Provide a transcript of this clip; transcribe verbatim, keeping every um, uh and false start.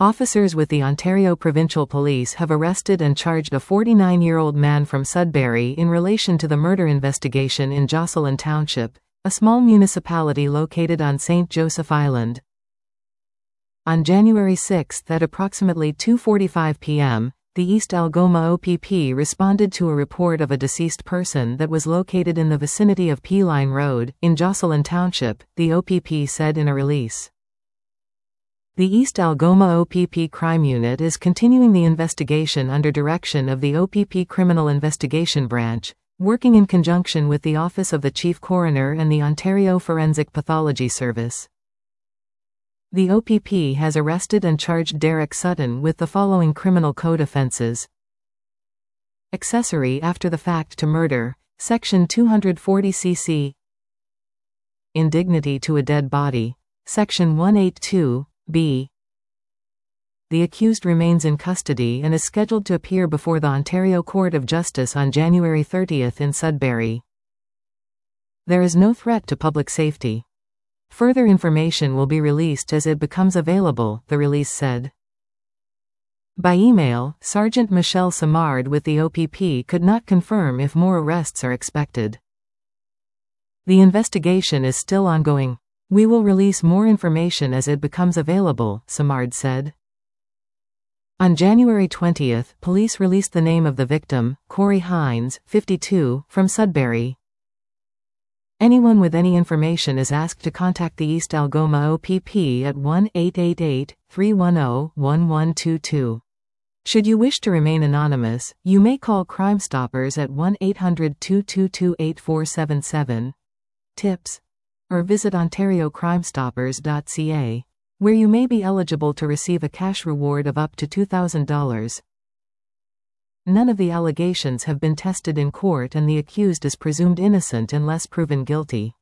Officers with the Ontario Provincial Police have arrested and charged a forty-nine-year-old man from Sudbury in relation to the murder investigation in Jocelyn Township, a small municipality located on Saint Joseph Island. On January sixth at approximately two forty-five p m, the East Algoma O P P responded to a report of a deceased person that was located in the vicinity of P-Line Road, in Jocelyn Township, the O P P said in a release. The East Algoma O P P Crime Unit is continuing the investigation under direction of the O P P Criminal Investigation Branch, working in conjunction with the Office of the Chief Coroner and the Ontario Forensic Pathology Service. The O P P has arrested and charged Derek Sutton with the following criminal code offences: accessory after the fact to murder, Section two forty C C; indignity to a dead body, Section one eighty-two B. The accused remains in custody and is scheduled to appear before the Ontario Court of Justice on January thirtieth in Sudbury. There is no threat to public safety. Further information will be released as it becomes available, the release said. By email, Sergeant Michelle Simard with the O P P could not confirm if more arrests are expected. The investigation is still ongoing. We will release more information as it becomes available, Simard said. On January twentieth, police released the name of the victim, Corey Hines, fifty-two, from Sudbury. Anyone with any information is asked to contact the East Algoma O P P at one eight eight eight, three one zero, one one two two. Should you wish to remain anonymous, you may call Crime Stoppers at one eight hundred, two two two, eight four seven seven. Tips. Or visit ontario crime stoppers dot c a, where you may be eligible to receive a cash reward of up to two thousand dollars. None of the allegations have been tested in court and the accused is presumed innocent unless proven guilty.